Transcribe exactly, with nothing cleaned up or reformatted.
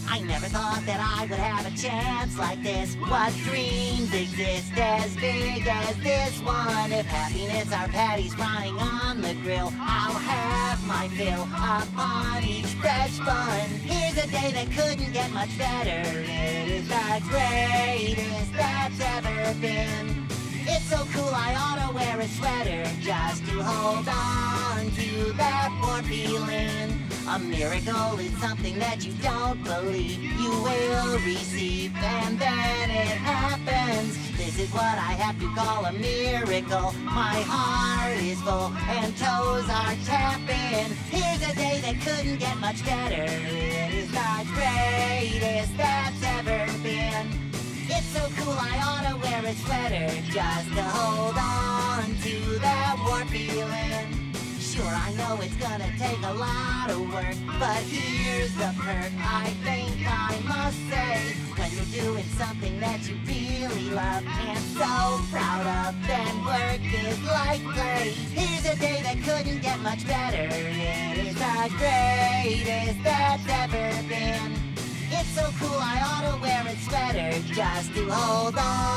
I never thought that I would have a chance like this. What dreams exist as big as this one? If happiness are patties frying on the grill, I'll have my fill upon each fresh bun. Here's a day that couldn't get much better. It is the greatest that's ever been. It's so cool I ought to wear a sweater just to hold on to that warm feeling. A miracle is something that you don't believe you will receive, and then it happens. This is what I have to call a miracle. My heart is full and toes are tapping. Here's a day that couldn't get much better. It is the greatest that's ever been. It's so cool I ought to wear a sweater just to hold on to that warm feeling. Sure, I know it's gonna take a lot of work, but here's the perk I think I must say. When you're doing something that you really love and so proud of, then work is like play. Here's a day that couldn't get much better. It is the greatest that's ever been. It's so cool I ought to wear a sweater just to hold on